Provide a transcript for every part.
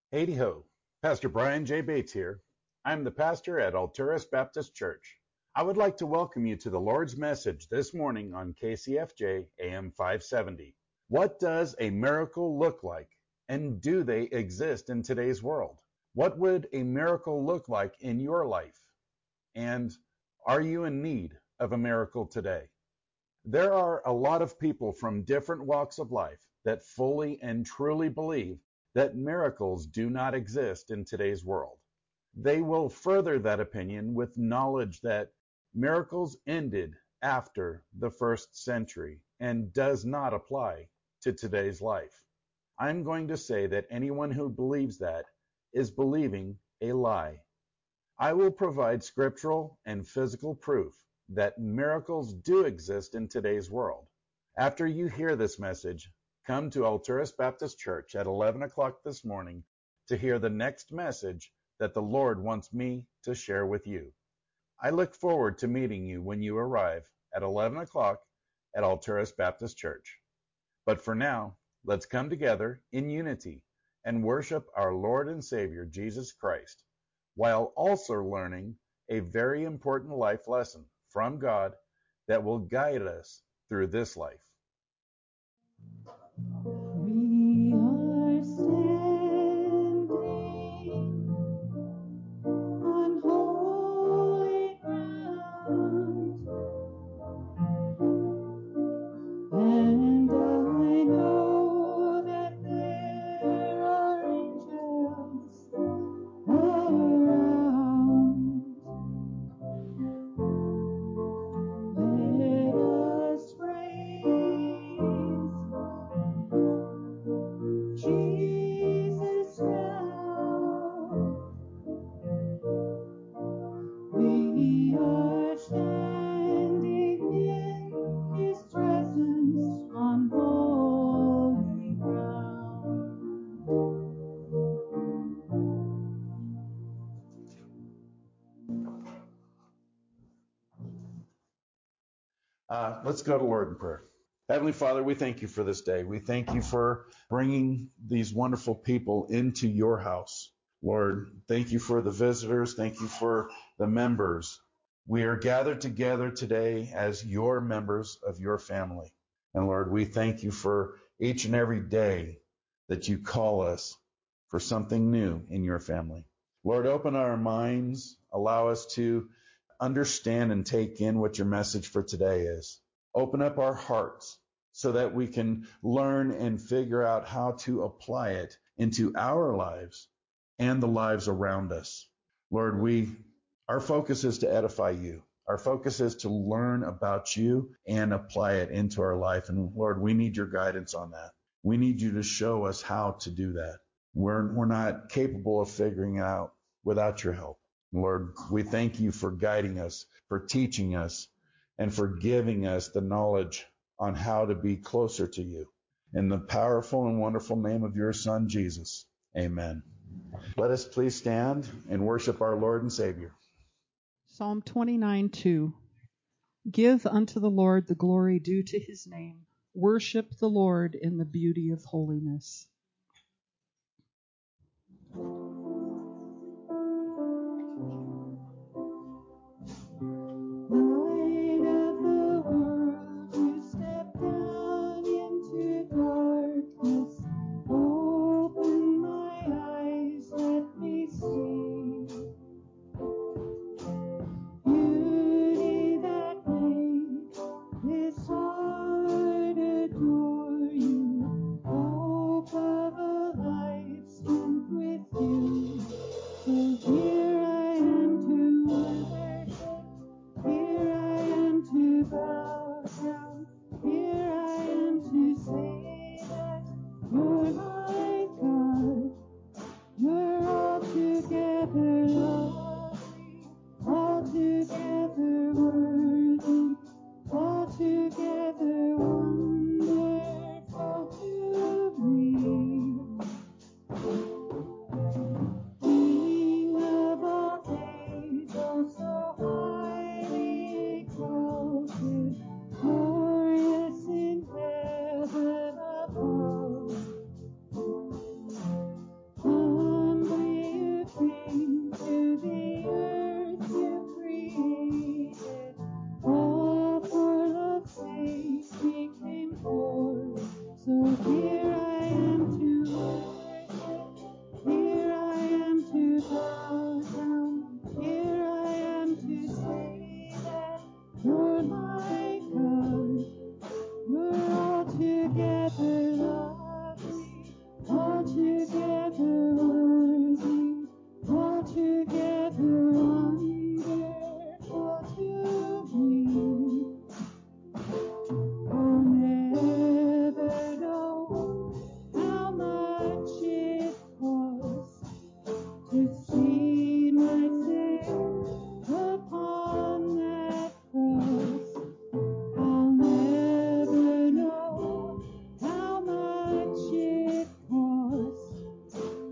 Haiti ho, Pastor Brian J. Bates here. I'm the pastor at Alturas Baptist Church. I would like to welcome you to the Lord's message this morning on KCFJ AM 570. What does a miracle look like, and do they exist in today's world? What would a miracle look like in your life? And are you in need of a miracle today? There are a lot of people from different walks of life that fully and truly believe that miracles do not exist in today's world. They will further that opinion with knowledge that miracles ended after the first century and does not apply to today's life. I'm going to say that anyone who believes that is believing a lie. I will provide scriptural and physical proof that miracles do exist in today's world. After you hear this message, come to Alturas Baptist Church at 11 o'clock this morning to hear the next message that the Lord wants me to share with you. I look forward to meeting you when you arrive at 11 o'clock at Alturas Baptist Church. But for now, let's come together in unity and worship our Lord and Savior Jesus Christ, while also learning a very important life lesson from God that will guide us through this life. We are standing on holy ground, and I know that there are angels around. Let us praise Jesus now. We are standing in His presence on holy ground. Let's go to Lord in prayer. Heavenly Father, we thank you for this day. We thank you for bringing these wonderful people into your house. Lord, thank you for the visitors. Thank you for the members. We are gathered together today as your members of your family. And Lord, we thank you for each and every day that you call us for something new in your family. Lord, open our minds, allow us to understand and take in what your message for today is. Open up our hearts so that we can learn and figure out how to apply it into our lives and the lives around us. Lord, our focus is to edify you. Our focus is to learn about you and apply it into our life. And Lord, we need your guidance on that. We need you to show us how to do that. We're not capable of figuring it out without your help. Lord, we thank you for guiding us, for teaching us, and for giving us the knowledge on how to be closer to you. In the powerful and wonderful name of your Son, Jesus, amen. Let us please stand and worship our Lord and Savior. Psalm 29:2. Give unto the Lord the glory due to his name. Worship the Lord in the beauty of holiness. Light of the world, you step down into darkness. Open my eyes, let me see beauty that made this heart adore you. Open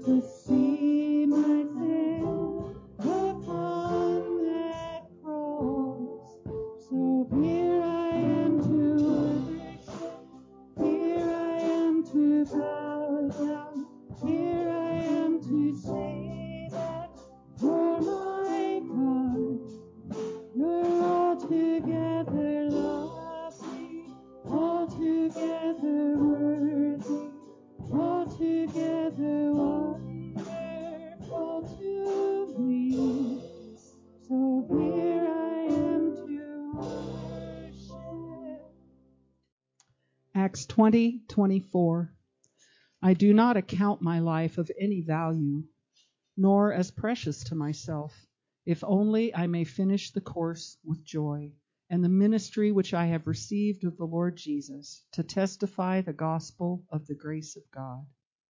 Jesus, see my sin upon that cross. So here I am to worship, here I am to bow down, here I am to say that you're my God. You're altogether lovely, altogether worthy, altogether wonderful to me. So here I am to worship. Acts 20:24. I do not account my life of any value, nor as precious to myself, if only I may finish the course with joy, and the ministry which I have received of the Lord Jesus, to testify the gospel of the grace of God.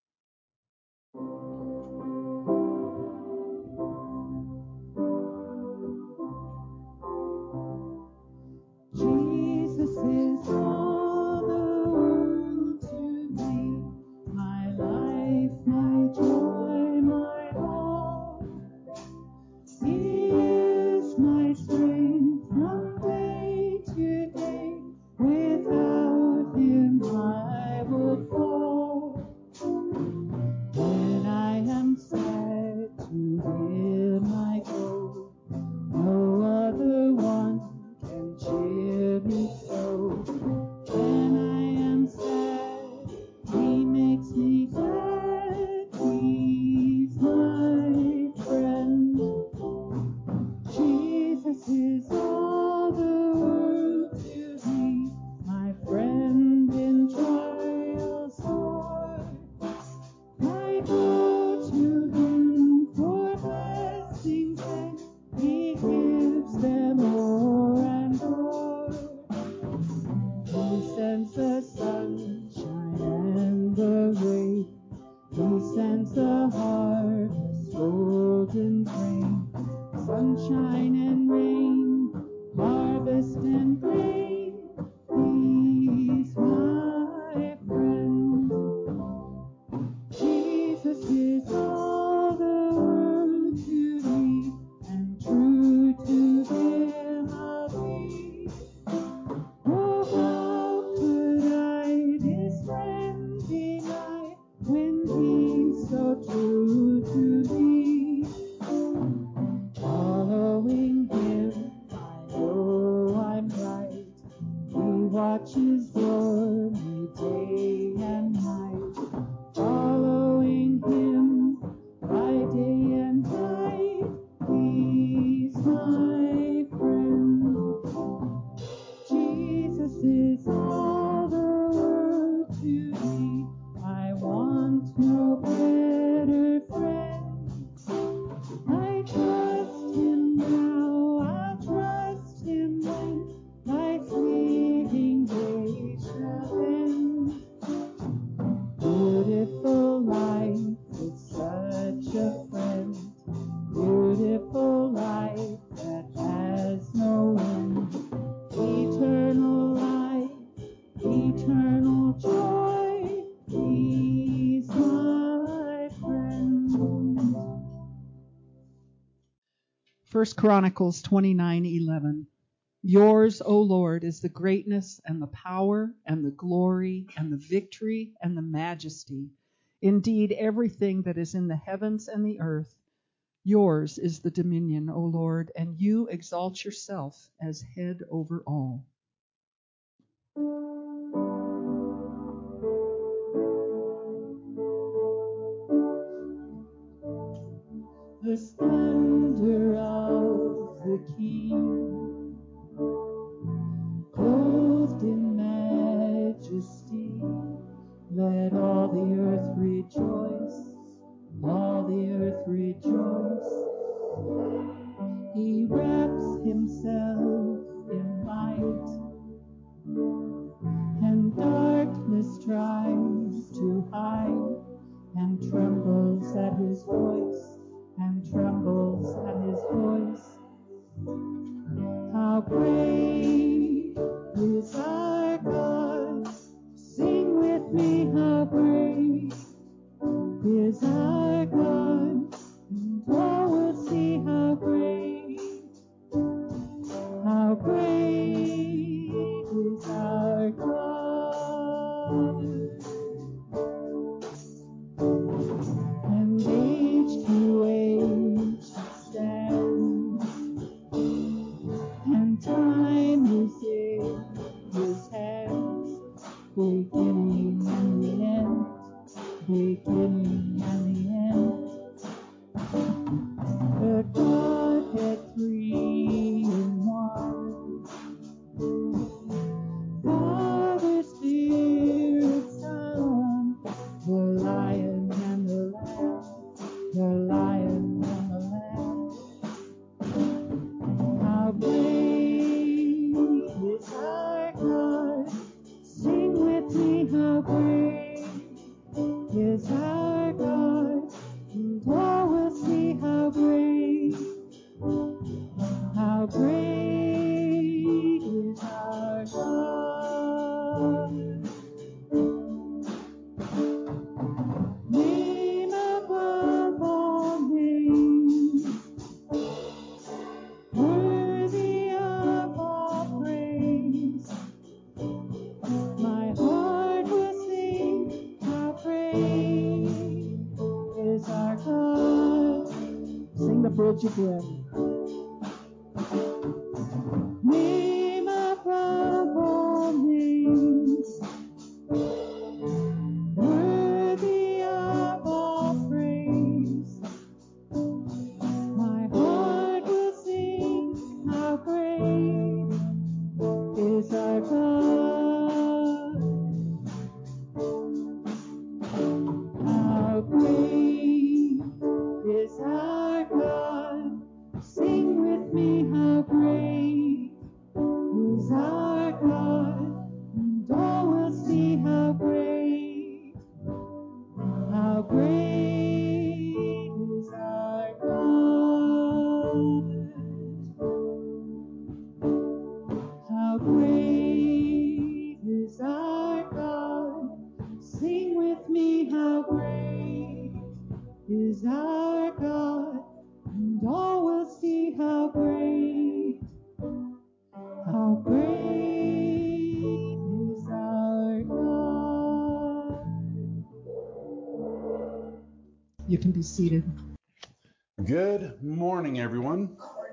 Jesus is all the world to me, my life, my joy, my all. He is my strength from day to day. Without him I would fall. When I am sad, to him I go. No other one can cheer me so. When I am sad, he makes me glad. He's my friend. Jesus is all the world to me, my friend in trials hard. I go to him for blessings, and he gives them more and more. He sends the sunshine and the rain. He sends the harvest, golden grain. Sunshine and rain, harvest and grain. He's my friend. Jesus is all the world to me, and true to him I'll be. Oh, how could I this friend deny when he's so true to me? Following him, I know I'm right. He watches for me day and night. Following him by day and night, he's my friend. Jesus is all the world to me. I want no better friend. I trust him now, I'll trust him when life's fleeting days shall end. Beautiful life with such a friend. Beautiful life that has no end. Eternal life, eternal joy. He's my friend. 1 Chronicles 29:11. Yours, O Lord, is the greatness and the power and the glory and the victory and the majesty. Indeed, everything that is in the heavens and the earth. Yours is the dominion, O Lord, and you exalt yourself as head over all. The splendor of the King, clothed in majesty. Let all the earth rejoice, all the earth rejoice. He wraps himself in light, and darkness tries to hide, and trembles at his voice, and trembles at his voice. How great is our God? Sing with me, how great is our God? Sing the bridge again. Name above all names, worthy of all praise. My heart will sing, how great is our God. How great is our God. Sing with me, how great is our God. And all will see how great is our God. How great is our God. Sing with me, how great is our God. And all will see how great is our God. You can be seated. Good morning, everyone.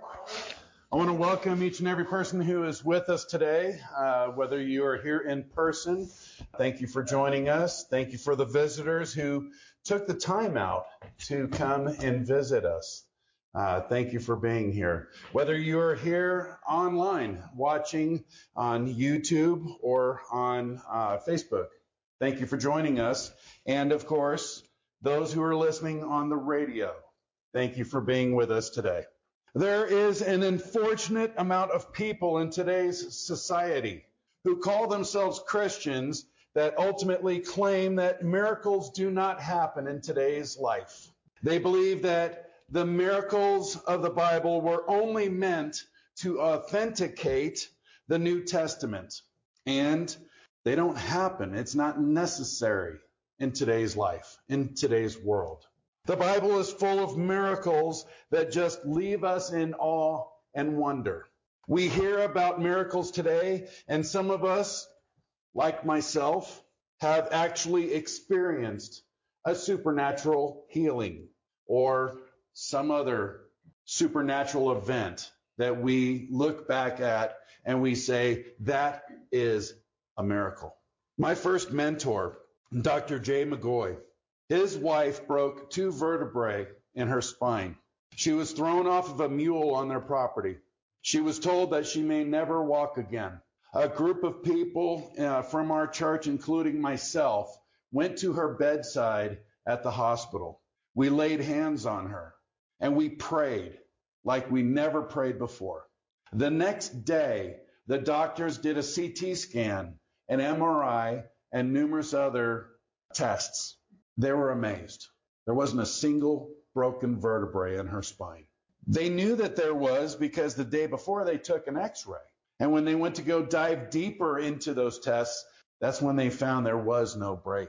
I want to welcome each and every person who is with us today, whether you are here in person. Thank you for joining us. Thank you for the visitors who took the time out to come and visit us. Thank you for being here. Whether you are here online, watching on YouTube or on Facebook, thank you for joining us. And of course, those who are listening on the radio, thank you for being with us today. There is an unfortunate amount of people in today's society who call themselves Christians that ultimately claim that miracles do not happen in today's life. They believe that the miracles of the Bible were only meant to authenticate the New Testament, and they don't happen. It's not necessary in today's life, in today's world. The Bible is full of miracles that just leave us in awe and wonder. We hear about miracles today, and some of us, like myself, have actually experienced a supernatural healing or some other supernatural event that we look back at and we say, that is a miracle. My first mentor, Dr. Jay McGoy, his wife broke 2 vertebrae in her spine. She was thrown off of a mule on their property. She was told that she may never walk again. A group of people from our church, including myself, went to her bedside at the hospital. We laid hands on her and we prayed like we never prayed before. The next day, the doctors did a CT scan, an MRI, and numerous other tests. They were amazed. There wasn't a single broken vertebrae in her spine. They knew that there was because the day before they took an x-ray. And when they went to go dive deeper into those tests, that's when they found there was no break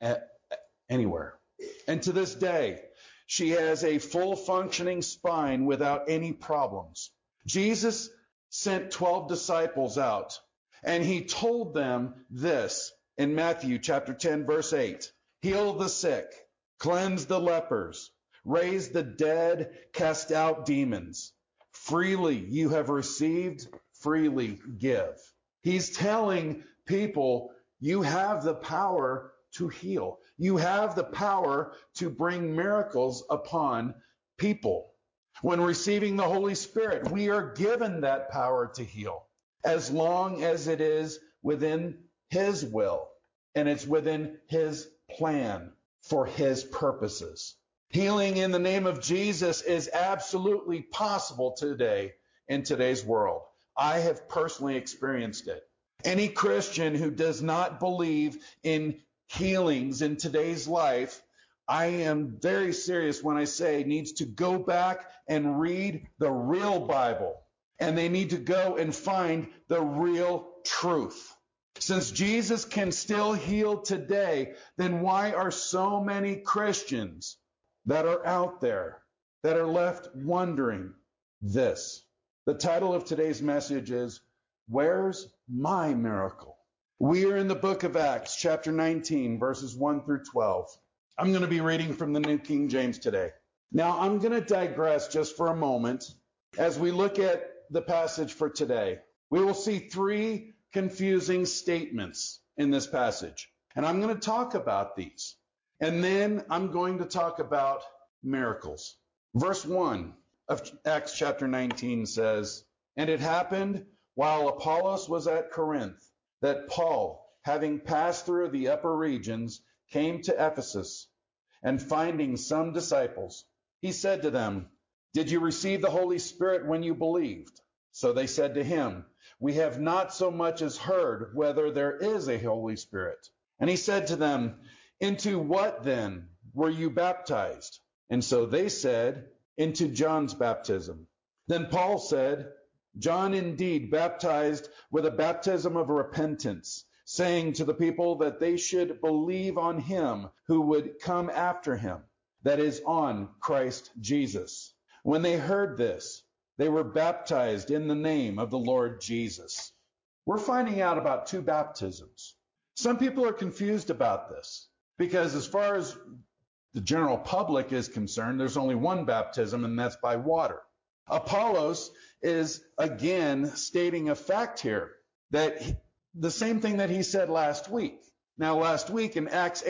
anywhere. And to this day, she has a full functioning spine without any problems. Jesus sent 12 disciples out, and he told them this in Matthew chapter 10, verse 8. Heal the sick, cleanse the lepers, raise the dead, cast out demons. Freely you have received, freely give. He's telling people, you have the power to heal. You have the power to bring miracles upon people. When receiving the Holy Spirit, we are given that power to heal, as long as it is within His will and it's within His plan for His purposes. Healing in the name of Jesus is absolutely possible today in today's world. I have personally experienced it. Any Christian who does not believe in healings in today's life, I am very serious when I say needs to go back and read the real Bible. And they need to go and find the real truth. Since Jesus can still heal today, then why are so many Christians that are out there that are left wondering this? The title of today's message is, Where's My Miracle? We are in the book of Acts, chapter 19, verses 1 through 12. I'm going to be reading from the New King James today. Now, I'm going to digress just for a moment. As we look at the passage for today, we will see three confusing statements in this passage. And I'm going to talk about these. And then I'm going to talk about miracles. Verse 1 of Acts chapter 19 says, "And it happened while Apollos was at Corinth, that Paul, having passed through the upper regions, came to Ephesus, and finding some disciples, he said to them, 'Did you receive the Holy Spirit when you believed?' So they said to him, 'We have not so much as heard whether there is a Holy Spirit.' And he said to them, 'Into what then were you baptized?' And so they said, 'Into John's baptism.' Then Paul said, 'John indeed baptized with a baptism of repentance, saying to the people that they should believe on him who would come after him, that is, on Christ Jesus. When they heard this, they were baptized in the name of the Lord Jesus." We're finding out about two baptisms. Some people are confused about this because as far as the general public is concerned, there's only one baptism, and that's by water. Apollos is again stating a fact here, that the same thing that he said last week. Now, last week in Acts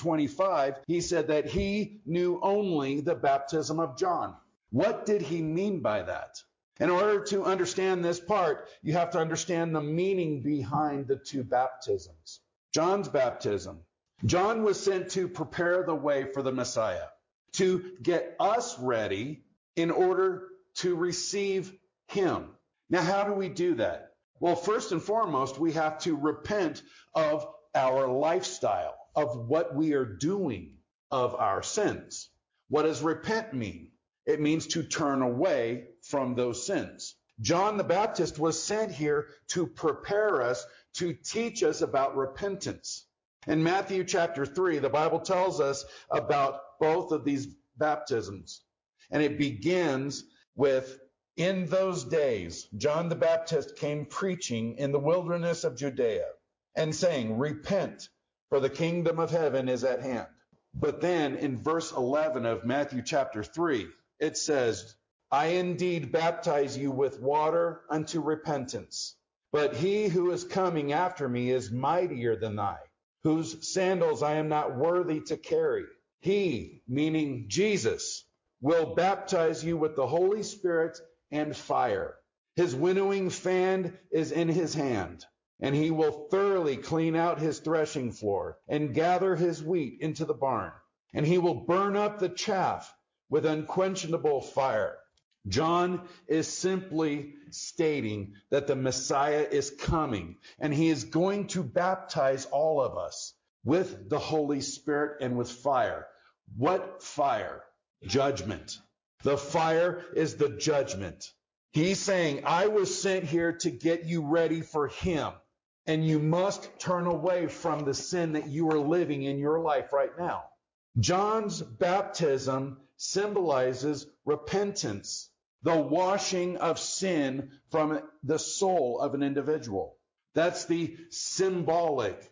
18:25, he said that he knew only the baptism of John. What did he mean by that? In order to understand this part, you have to understand the meaning behind the two baptisms. John's baptism. John was sent to prepare the way for the Messiah, to get us ready in order to receive him. Now, how do we do that? Well, first and foremost, we have to repent of our lifestyle, of what we are doing, of our sins. What does repent mean? It means to turn away from those sins. John the Baptist was sent here to prepare us, to teach us about repentance. In Matthew chapter 3, the Bible tells us about both of these baptisms. And it begins with, "In those days, John the Baptist came preaching in the wilderness of Judea and saying, 'Repent, for the kingdom of heaven is at hand.'" But then in verse 11 of Matthew chapter 3, it says, "I indeed baptize you with water unto repentance. But he who is coming after me is mightier than I, whose sandals I am not worthy to carry. He," meaning Jesus, "will baptize you with the Holy Spirit and fire. His winnowing fan is in his hand, and he will thoroughly clean out his threshing floor and gather his wheat into the barn, and he will burn up the chaff with unquenchable fire." John is simply stating that the Messiah is coming, and he is going to baptize all of us with the Holy Spirit and with fire. What fire? Judgment. The fire is the judgment. He's saying, "I was sent here to get you ready for him, and you must turn away from the sin that you are living in your life right now." John's baptism symbolizes repentance, the washing of sin from the soul of an individual. That's the symbolic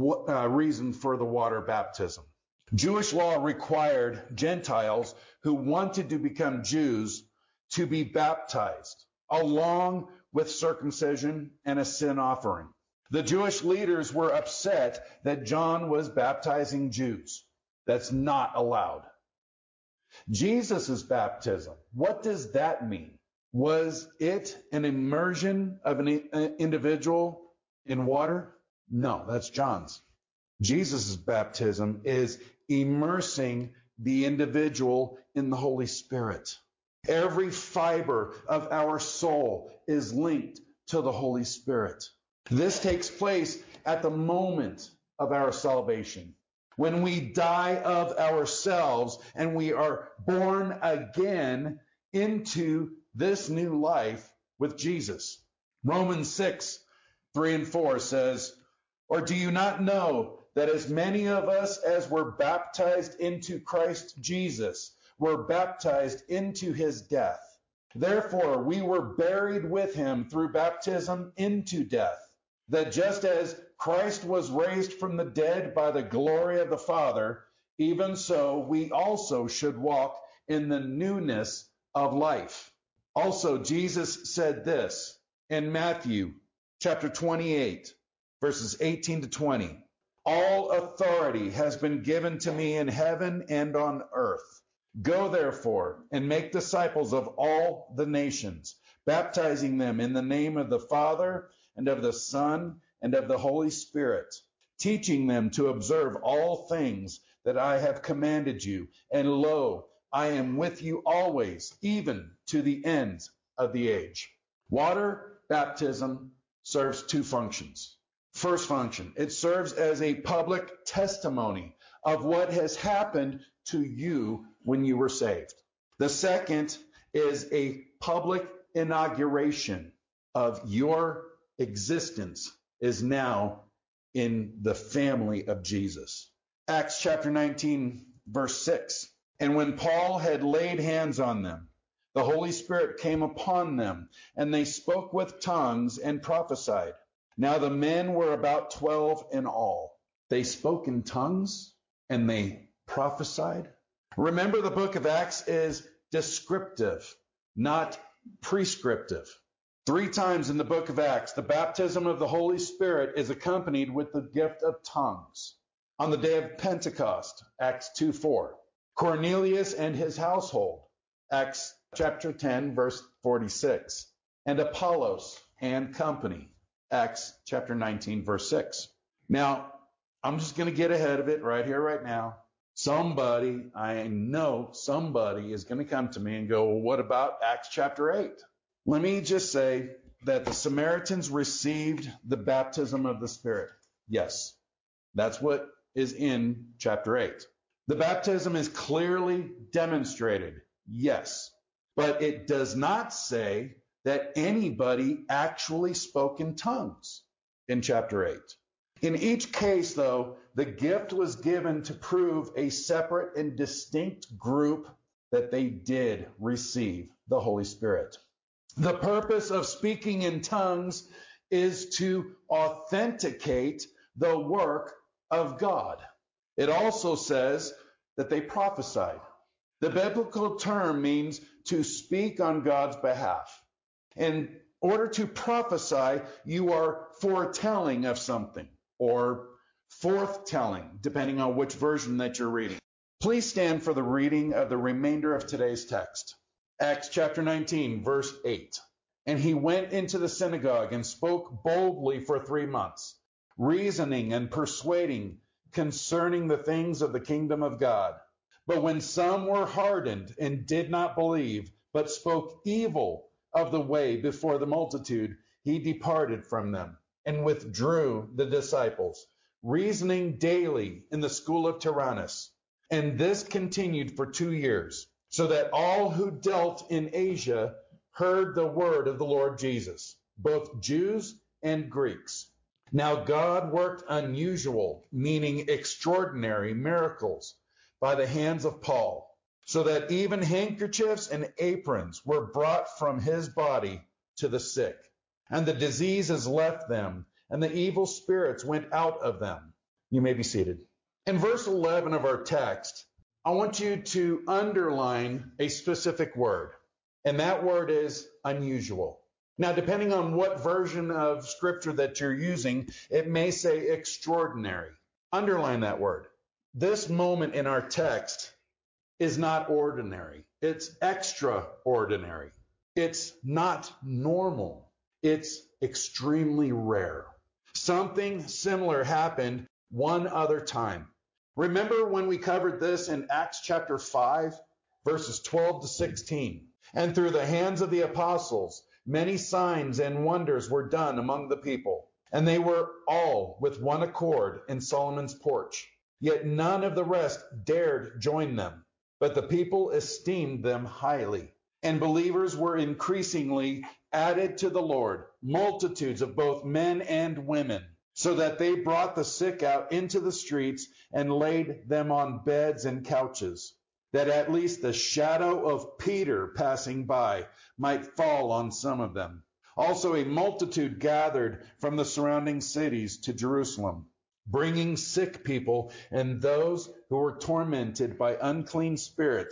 reason for the water baptism. Jewish law required Gentiles who wanted to become Jews to be baptized, along with circumcision and a sin offering. The Jewish leaders were upset that John was baptizing Jews. That's not allowed. Jesus' baptism, what does that mean? Was it an immersion of an individual in water? No, that's John's. Jesus' baptism is immersing the individual in the Holy Spirit. Every fiber of our soul is linked to the Holy Spirit. This takes place at the moment of our salvation, when we die of ourselves and we are born again into this new life with Jesus. Romans 6:3-4 says, "Or do you not know that as many of us as were baptized into Christ Jesus were baptized into his death? Therefore we were buried with him through baptism into death, that just as Christ was raised from the dead by the glory of the Father, even so we also should walk in the newness of life. Also, Jesus said this in Matthew chapter 28, verses 18 to 20. All authority has been given to me in heaven and on earth. Go therefore and make disciples of all the nations, baptizing them in the name of the Father and of the Son and of the Holy Spirit, teaching them to observe all things that I have commanded you. And lo, I am with you always, even to the end of the age. Water baptism serves two functions. First function, it serves as a public testimony of what has happened to you when you were saved. The second is a public inauguration of your existence is now in the family of Jesus. Acts chapter 19, verse 6. And when Paul had laid hands on them, the Holy Spirit came upon them, and they spoke with tongues and prophesied. Now the men were about 12 in all. They spoke in tongues and they prophesied. Remember, the book of Acts is descriptive, not prescriptive. 3 times in the book of Acts, the baptism of the Holy Spirit is accompanied with the gift of tongues. On the day of Pentecost, Acts 2:4. Cornelius and his household, Acts chapter 10, verse 46. And Apollos and company, Acts chapter 19, verse 6. Now, I'm just going to get ahead of it right here, right now. I know somebody is going to come to me and go, well, what about Acts chapter 8? Let me just say that the Samaritans received the baptism of the Spirit. Yes, that's what is in chapter 8. The baptism is clearly demonstrated. Yes, but it does not say that anybody actually spoke in tongues in chapter 8. In each case, though, the gift was given to prove a separate and distinct group that they did receive the Holy Spirit. The purpose of speaking in tongues is to authenticate the work of God. It also says that they prophesied. The biblical term means to speak on God's behalf. In order to prophesy, you are foretelling of something, or forthtelling, depending on which version that you're reading. Please stand for the reading of the remainder of today's text. Acts chapter 19, verse 8. And he went into the synagogue and spoke boldly for 3 months, reasoning and persuading concerning the things of the kingdom of God. But when some were hardened and did not believe, but spoke evil of the way before the multitude, he departed from them and withdrew the disciples, reasoning daily in the school of Tyrannus. And this continued for 2 years, so that all who dealt in Asia heard the word of the Lord Jesus, both Jews and Greeks. Now God worked unusual, meaning extraordinary miracles by the hands of Paul, so that even handkerchiefs and aprons were brought from his body to the sick. And the diseases left them, and the evil spirits went out of them. You may be seated. In verse 11 of our text, I want you to underline a specific word, and that word is unusual. Now, depending on what version of scripture that you're using, it may say extraordinary. Underline that word. This moment in our text is not ordinary. It's extraordinary. It's not normal. It's extremely rare. Something similar happened one other time. Remember when we covered this in Acts chapter 5, verses 12 to 16? And through the hands of the apostles, many signs and wonders were done among the people. And they were all with one accord in Solomon's porch. Yet none of the rest dared join them, but the people esteemed them highly. And believers were increasingly added to the Lord, multitudes of both men and women, so that they brought the sick out into the streets and laid them on beds and couches, that at least the shadow of Peter passing by might fall on some of them. Also a multitude gathered from the surrounding cities to Jerusalem, bringing sick people and those who were tormented by unclean spirits,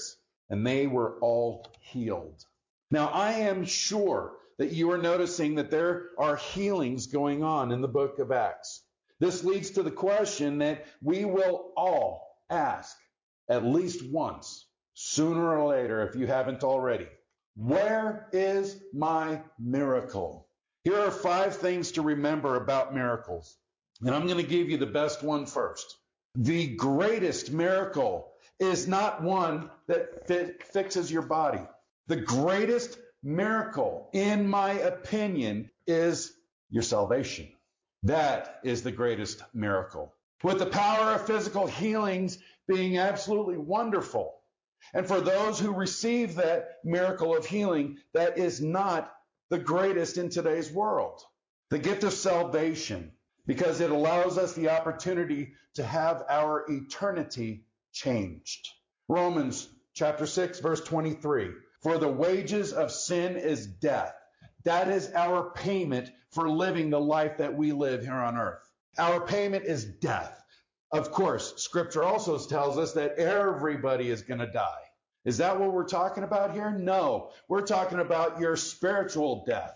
and they were all healed. Now, I am sure that you are noticing that there are healings going on in the book of Acts. This leads to the question that we will all ask at least once, sooner or later, if you haven't already. Where is my miracle? Here are 5 things to remember about miracles. And I'm going to give you the best one first. The greatest miracle is not one that fixes your body. The greatest miracle, in my opinion, is your salvation. That is the greatest miracle. With the power of physical healings being absolutely wonderful. And for those who receive that miracle of healing, that is not the greatest in today's world. The gift of salvation, because it allows us the opportunity to have our eternity changed. Romans chapter 6, verse 23. For the wages of sin is death. That is our payment for living the life that we live here on earth. Our payment is death. Of course, Scripture also tells us that everybody is going to die. Is that what we're talking about here? No, we're talking about your spiritual death,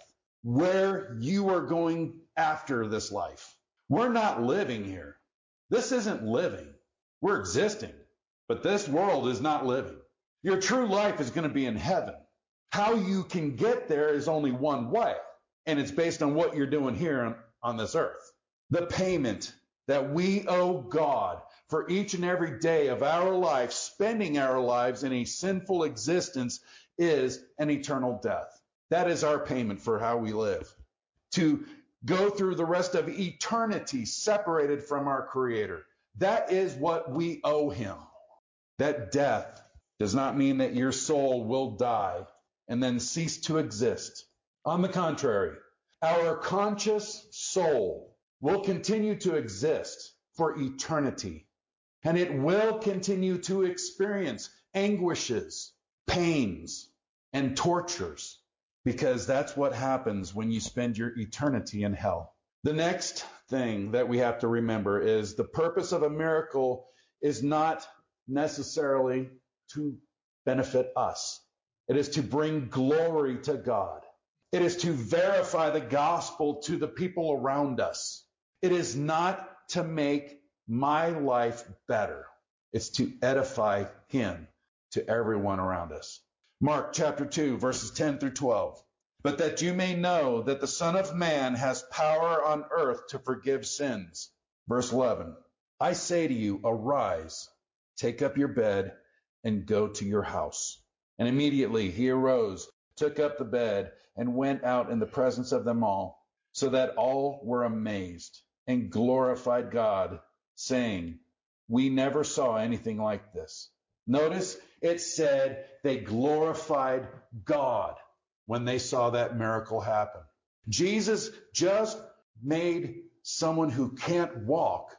where you are going after this life. We're not living here. This isn't living. We're existing, but this world is not living. Your true life is going to be in heaven. How you can get there is only one way, and it's based on what you're doing here on this earth. The payment that we owe God for each and every day of our life, spending our lives in a sinful existence, is an eternal death. That is our payment for how we live. To go through the rest of eternity separated from our Creator. That is what we owe Him. That death does not mean that your soul will die and then cease to exist. On the contrary, our conscious soul will continue to exist for eternity, and it will continue to experience anguishes, pains, and tortures, because that's what happens when you spend your eternity in hell. The next thing that we have to remember is the purpose of a miracle is not necessarily to benefit us. It is to bring glory to God. It is to verify the gospel to the people around us. It is not to make my life better. It's to edify Him to everyone around us. Mark chapter 2, verses 10 through 12. But that you may know that the Son of Man has power on earth to forgive sins. Verse 11. I say to you, arise, take up your bed, and go to your house. And immediately he arose, took up the bed, and went out in the presence of them all, so that all were amazed and glorified God, saying, we never saw anything like this. Notice it said they glorified God when they saw that miracle happen. Jesus just made someone who can't walk,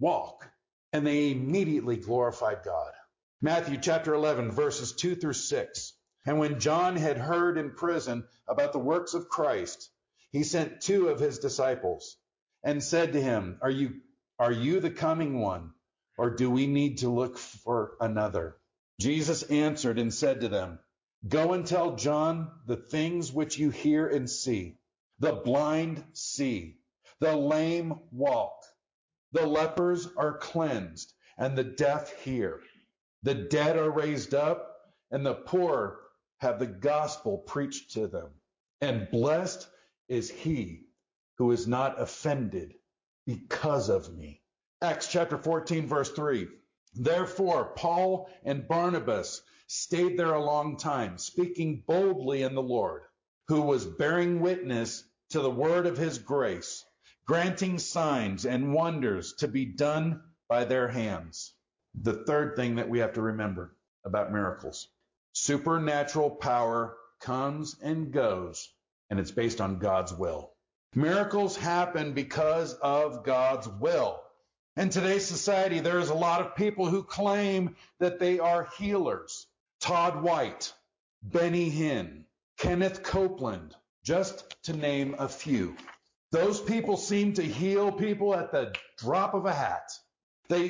and they immediately glorified God. Matthew chapter 11, verses 2 through 6. And when John had heard in prison about the works of Christ, he sent 2 of his disciples and said to him, Are you the coming one, or do we need to look for another? Jesus answered and said to them, Go and tell John the things which you hear and see. The blind see, the lame walk, the lepers are cleansed, and the deaf hear. The dead are raised up, and the poor have the gospel preached to them. And blessed is he who is not offended because of me. Acts chapter 14, verse 3. Therefore, Paul and Barnabas stayed there a long time, speaking boldly in the Lord, who was bearing witness to the word of his grace, granting signs and wonders to be done by their hands. The third thing that we have to remember about miracles. Supernatural power comes and goes, and it's based on God's will. Miracles happen because of God's will. In today's society, there is a lot of people who claim that they are healers. Todd White, Benny Hinn, Kenneth Copeland, just to name a few. Those people seem to heal people at the drop of a hat. They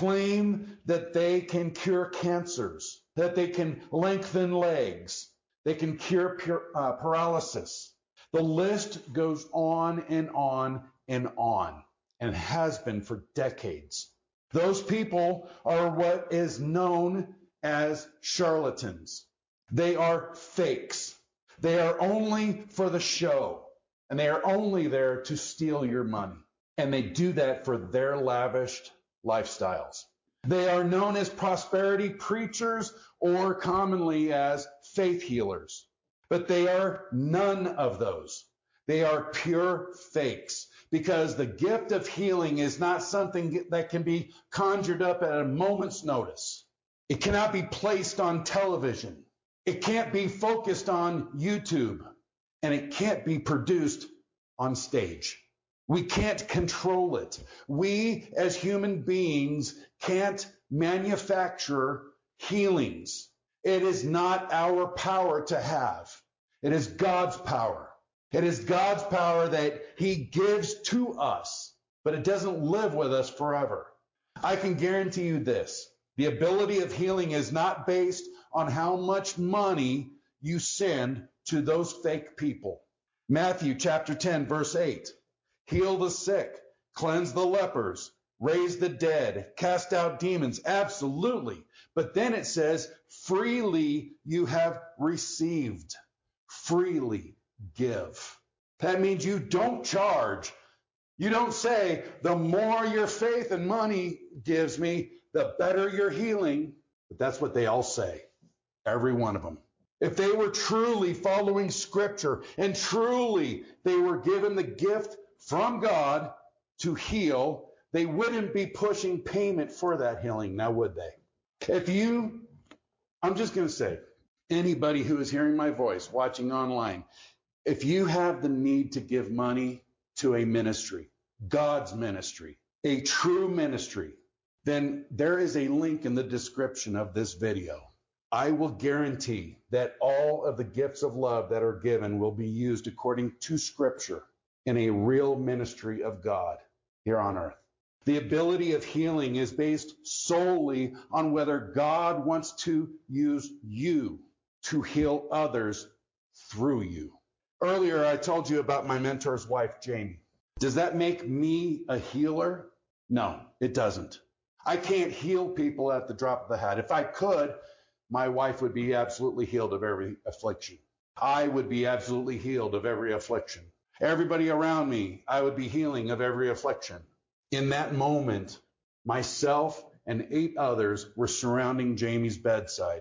claim that they can cure cancers, that they can lengthen legs, they can cure paralysis. The list goes on and on and on, and has been for decades. Those people are what is known as charlatans. They are fakes. They are only for the show, and they are only there to steal your money. And they do that for their lavished lifestyles. They are known as prosperity preachers or commonly as faith healers. But they are none of those. They are pure fakes, because the gift of healing is not something that can be conjured up at a moment's notice. It cannot be placed on television. It can't be focused on YouTube, and it can't be produced on stage. We can't control it. We as human beings can't manufacture healings. It is not our power to have. It is God's power. It is God's power that He gives to us, but it doesn't live with us forever. I can guarantee you this. The ability of healing is not based on how much money you send to those fake people. Matthew chapter 10, verse 8. Heal the sick, cleanse the lepers, raise the dead, cast out demons. Absolutely. But then it says, freely you have received. Freely give. That means you don't charge. You don't say, the more your faith and money gives me, the better your healing. But that's what they all say. Every one of them. If they were truly following Scripture and truly they were given the gift from God to heal, they wouldn't be pushing payment for that healing, now would they? I'm just going to say, anybody who is hearing my voice, watching online, if you have the need to give money to a ministry, God's ministry, a true ministry, then there is a link in the description of this video. I will guarantee that all of the gifts of love that are given will be used according to Scripture in a real ministry of God here on earth. The ability of healing is based solely on whether God wants to use you to heal others through you. Earlier, I told you about my mentor's wife, Jamie. Does that make me a healer? No, it doesn't. I can't heal people at the drop of the hat. If I could, my wife would be absolutely healed of every affliction. I would be absolutely healed of every affliction. Everybody around me, I would be healing of every affliction. In that moment, myself and 8 others were surrounding Jamie's bedside.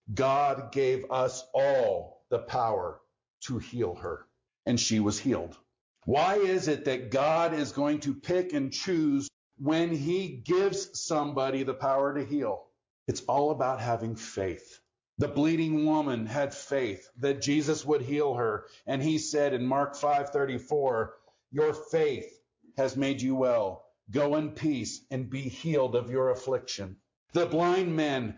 God gave us all the power to heal her, and she was healed. Why is it that God is going to pick and choose when He gives somebody the power to heal? It's all about having faith. The bleeding woman had faith that Jesus would heal her, and He said in Mark 5:34, your faith has made you well. Go in peace and be healed of your affliction. The blind men,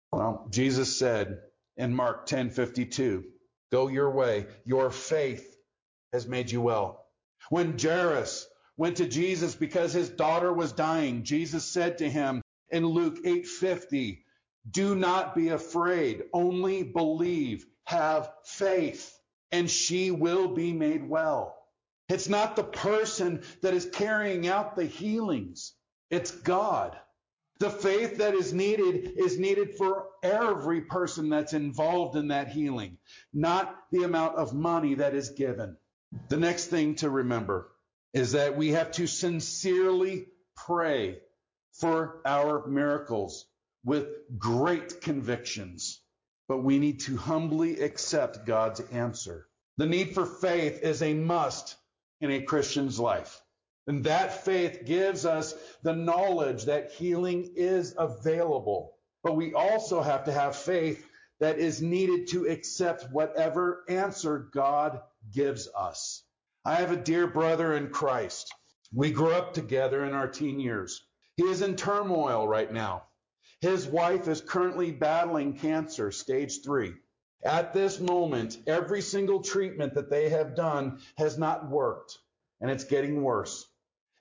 Jesus said in Mark 10:52, go your way. Your faith has made you well. When Jairus went to Jesus because his daughter was dying, Jesus said to him in Luke 8:50, do not be afraid, only believe, have faith, and she will be made well. It's not the person that is carrying out the healings. It's God. The faith that is needed for every person that's involved in that healing, not the amount of money that is given. The next thing to remember is that we have to sincerely pray for our miracles with great convictions, but we need to humbly accept God's answer. The need for faith is a must in a Christian's life. And that faith gives us the knowledge that healing is available. But we also have to have faith that is needed to accept whatever answer God gives us. I have a dear brother in Christ. We grew up together in our teen years. He is in turmoil right now. His wife is currently battling cancer, stage 3. At this moment, every single treatment that they have done has not worked, and it's getting worse.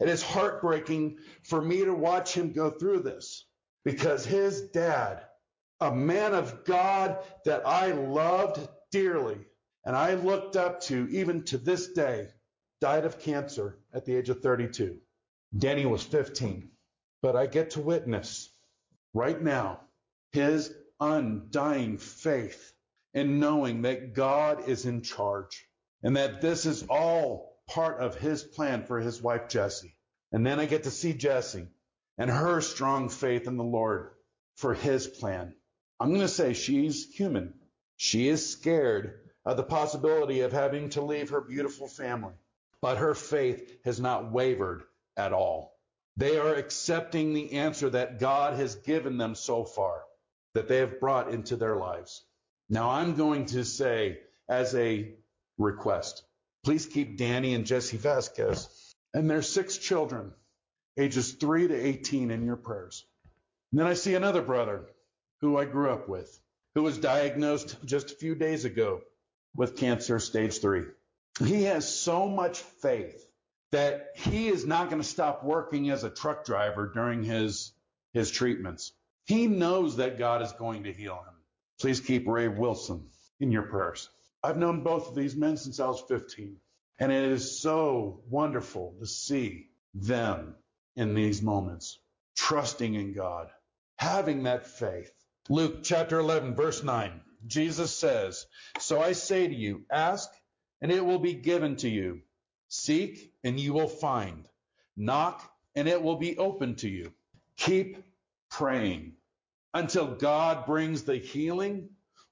It is heartbreaking for me to watch him go through this because his dad, a man of God that I loved dearly and I looked up to even to this day, died of cancer at the age of 32. Danny was 15. But I get to witness right now his undying faith in knowing that God is in charge and that this is all part of his plan for his wife, Jessie. And then I get to see Jessie and her strong faith in the Lord for his plan. I'm going to say she's human. She is scared of the possibility of having to leave her beautiful family, but her faith has not wavered at all. They are accepting the answer that God has given them so far, that they have brought into their lives. Now I'm going to say as a request, please keep Danny and Jessie Vasquez and their 6 children, ages 3 to 18, in your prayers. And then I see another brother who I grew up with, who was diagnosed just a few days ago with cancer stage 3. He has so much faith that he is not going to stop working as a truck driver during his treatments. He knows that God is going to heal him. Please keep Ray Wilson in your prayers. I've known both of these men since I was 15, and it is so wonderful to see them in these moments, trusting in God, having that faith. Luke chapter 11, verse 9, Jesus says, "So I say to you, ask, and it will be given to you. Seek, and you will find. Knock, and it will be open to you." Keep praying until God brings the healing,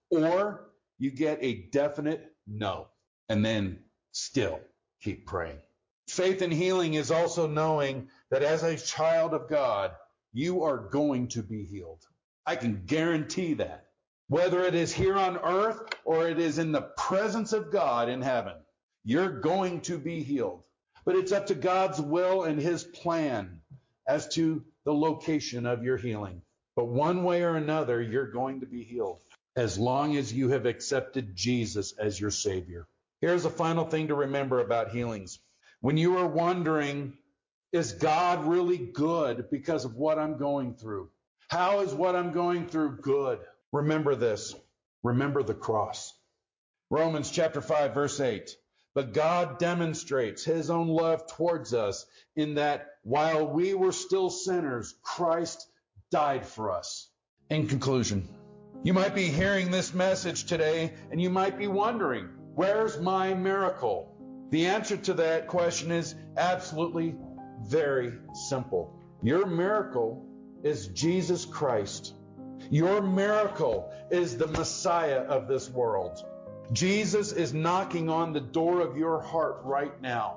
or you get a definite no, and then still keep praying. Faith in healing is also knowing that as a child of God, you are going to be healed. I can guarantee that. Whether it is here on earth or it is in the presence of God in heaven, you're going to be healed. But it's up to God's will and his plan as to the location of your healing. But one way or another, you're going to be healed as long as you have accepted Jesus as your Savior. Here's a final thing to remember about healings. When you are wondering, is God really good because of what I'm going through? How is what I'm going through good? Remember this. Remember the cross. Romans chapter 5, verse 8. But God demonstrates his own love towards us in that while we were still sinners, Christ died for us. In conclusion, you might be hearing this message today and you might be wondering, where's my miracle? The answer to that question is absolutely very simple. Your miracle is Jesus Christ. Your miracle is the Messiah of this world. Jesus is knocking on the door of your heart right now.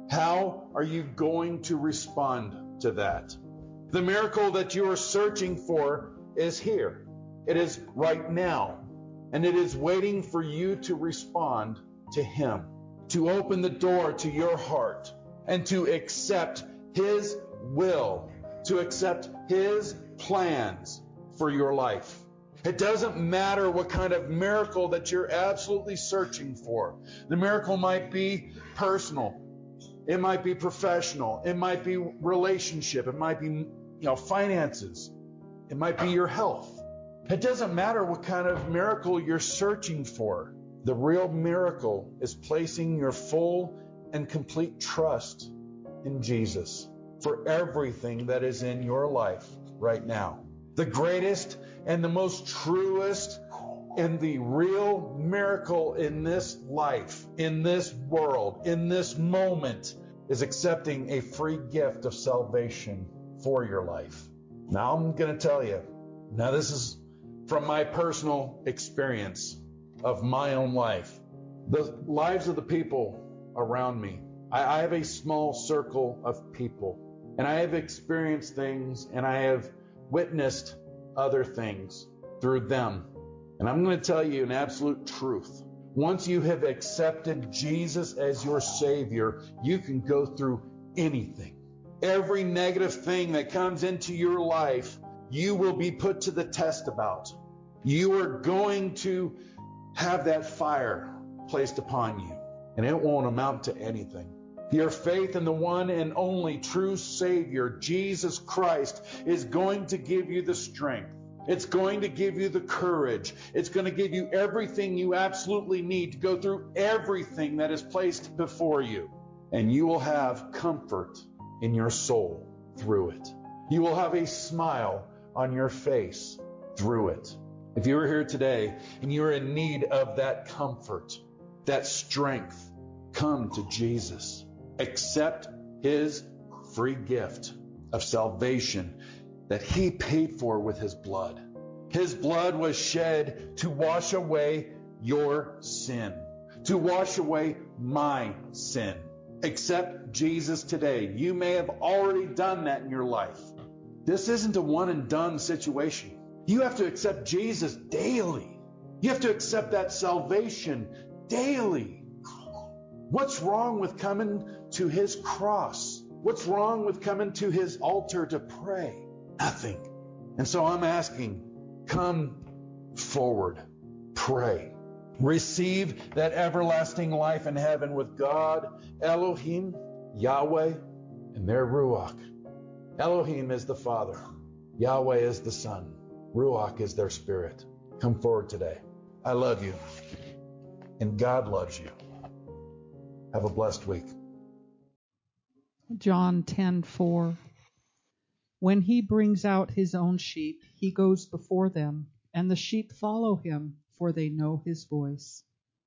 How are you going to respond to that? The miracle that you are searching for is here. It is right now. And it is waiting for you to respond to him, to open the door to your heart, and to accept his will, to accept his plans for your life. It doesn't matter what kind of miracle that you're absolutely searching for. The miracle might be personal. It might be professional. It might be relationship. It might be, finances. It might be your health. It doesn't matter what kind of miracle you're searching for. The real miracle is placing your full and complete trust in Jesus for everything that is in your life right now. The greatest and the most truest and the real miracle in this life, in this world, in this moment, is accepting a free gift of salvation for your life. Now I'm going to tell you, now this is from my personal experience of my own life, the lives of the people around me. I have a small circle of people, and I have experienced things, and I have witnessed other things through them. And I'm going to tell you an absolute truth. Once you have accepted Jesus as your Savior, you can go through anything. Every negative thing that comes into your life, you will be put to the test about. You are going to have that fire placed upon you, and it won't amount to anything. Your faith in the one and only true Savior, Jesus Christ, is going to give you the strength. It's going to give you the courage. It's going to give you everything you absolutely need to go through everything that is placed before you. And you will have comfort in your soul through it. You will have a smile on your face through it. If you are here today and you are in need of that comfort, that strength, come to Jesus. Accept His free gift of salvation that He paid for with His blood. His blood was shed to wash away your sin, to wash away my sin. Accept Jesus today. You may have already done that in your life. This isn't a one and done situation. You have to accept Jesus daily. You have to accept that salvation daily. What's wrong with coming to His cross? What's wrong with coming to His altar to pray? Nothing. And so I'm asking, come forward, pray. Receive that everlasting life in heaven with God, Elohim, Yahweh, and their Ruach. Elohim is the Father. Yahweh is the Son. Ruach is their Spirit. Come forward today. I love you, and God loves you. Have a blessed week. John 10:4. When He brings out His own sheep, He goes before them, and the sheep follow Him, for they know His voice.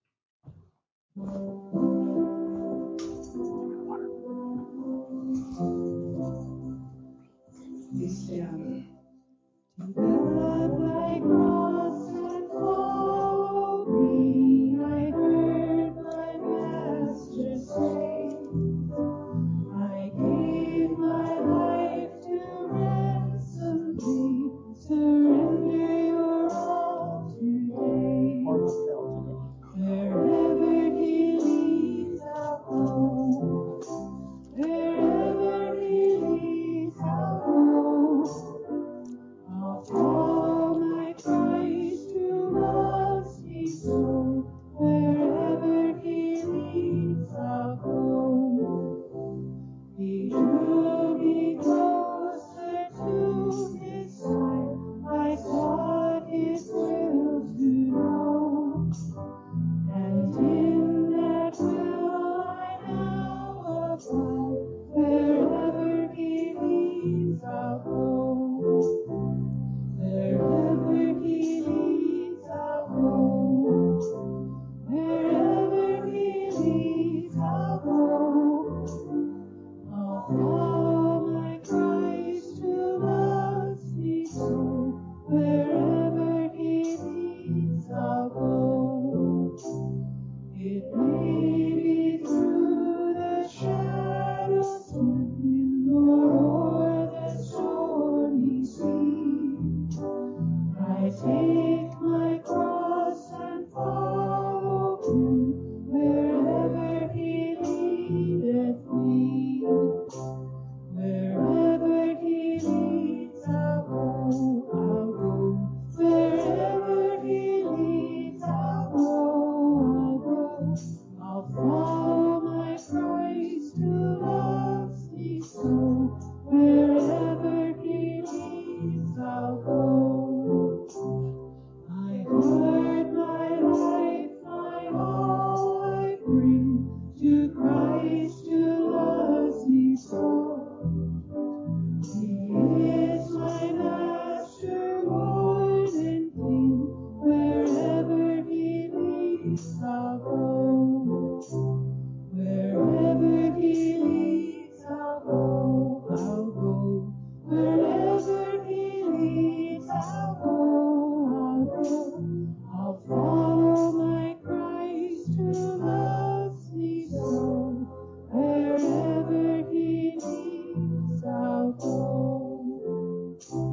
Take up thy cross and follow me. I heard my Master say, I gave my life to ransom thee. Surrender your all today. Wherever He leads, I'll go. Wherever He leads, I'll go. I'll follow my Christ who loves me so. Wherever He leads, I'll go. He drew me closer to His side. I sought His will to know. And in that will I now abide. Wherever He leads, I'll go. Wherever He leads, I'll go. Wherever He leads, I'll go. I'll follow my Christ who loves me so. Wherever He leads, I'll go. It may be through the shadows or the stormy sea. I take my cross and follow Him wherever He leadeth me. Wherever He leads, I'll go, I'll go. Wherever He leads, I'll go, I'll go. I'll follow my Christ who loves me so. Wherever He leads, I'll go. My heart, my life, my all I bring to Christ who loves me so. He is my Master, Lord and King. Wherever He leads, I'll go. Wherever He leads, I'll go, I'll go. Wherever He leads, I'll go, I'll go. I'll follow my Christ who loves me so. Wherever He leads, I'll go.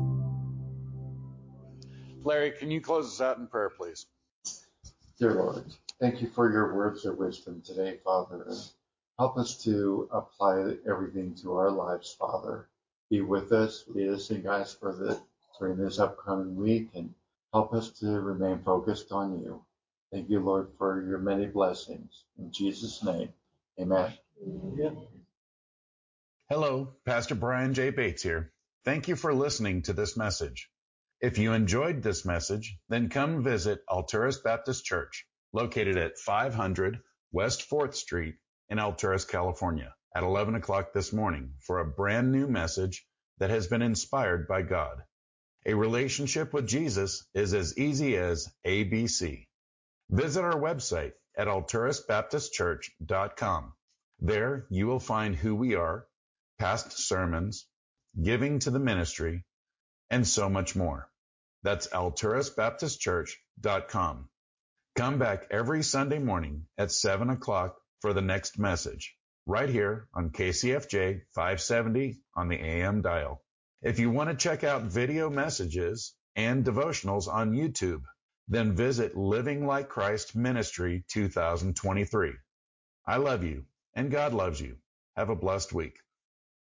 Larry, can you close us out in prayer, please? Dear Lord, thank you for your words of wisdom today, Father. Help us to apply everything to our lives, Father. Be with us, lead us and guide us during this upcoming week, and help us to remain focused on you. Thank you, Lord, for your many blessings. In Jesus' name, amen. Hello, Pastor Brian J. Bates here. Thank you for listening to this message. If you enjoyed this message, then come visit Alturas Baptist Church, located at 500 West 4th Street in Alturas, California, at 11 o'clock this morning for a brand new message that has been inspired by God. A relationship with Jesus is as easy as ABC. Visit our website at alturasbaptistchurch.com. There you will find who we are, past sermons, giving to the ministry, and so much more. That's alturasbaptistchurch.com. Come back every Sunday morning at 7 o'clock for the next message, right here on KCFJ 570 on the AM dial. If you want to check out video messages and devotionals on YouTube, then visit Living Like Christ Ministry 2023. I love you, and God loves you. Have a blessed week.